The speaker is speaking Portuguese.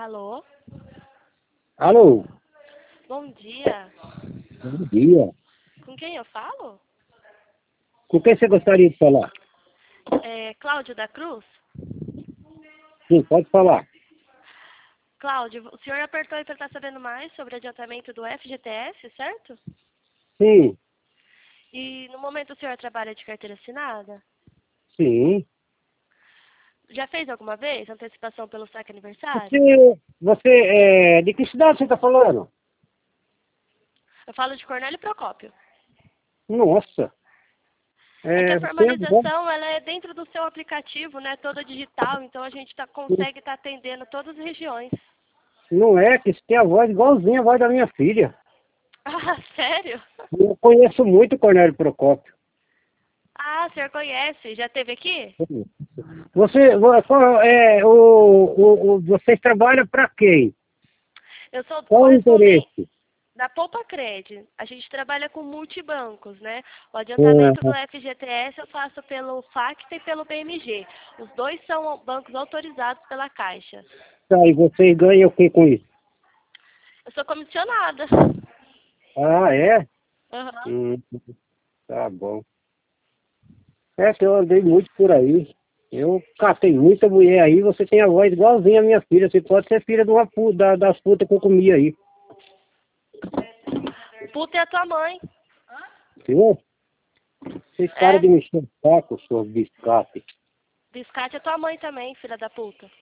Alô? Alô, Bom dia. bom dia. Com quem eu falo? Com quem você gostaria de falar? É Cláudio da Cruz? Sim, pode falar. Cláudio, o senhor apertou aí para estar sabendo mais sobre o adiantamento do FGTS, certo? Sim, E no momento o senhor trabalha de carteira assinada? sim. Já fez alguma vez antecipação pelo saque aniversário? De que cidade você está falando? Eu falo de Cornélio Procópio. Nossa, É que a você é bom. formalização ela é dentro do seu aplicativo, né? Toda digital, então a gente consegue estar atendendo todas as regiões. Não é que você tem a voz igualzinha a voz da minha filha. Ah, sério? Eu conheço muito o Cornélio Procópio. Ah, o senhor conhece? Já esteve aqui? Vocês trabalham para quem? Eu sou Qual o correspondente interesse? da Poupa Cred. A gente trabalha com multibancos, né? O adiantamento do Ah, FGTS eu faço pelo Facta e pelo BMG. Os dois são bancos autorizados pela Caixa. tá, e vocês ganham o que com isso? Eu sou comissionada. Ah, é? Aham. Hum, tá bom. É que eu andei muito por aí. Eu catei muita mulher aí, você tem a voz igualzinha a minha filha. Você pode ser filha de uma das putas que eu comi aí. Puta é a tua mãe. Viu? Vocês param É? de me encher o saco, seus biscates. Biscate é tua mãe também, filha da puta.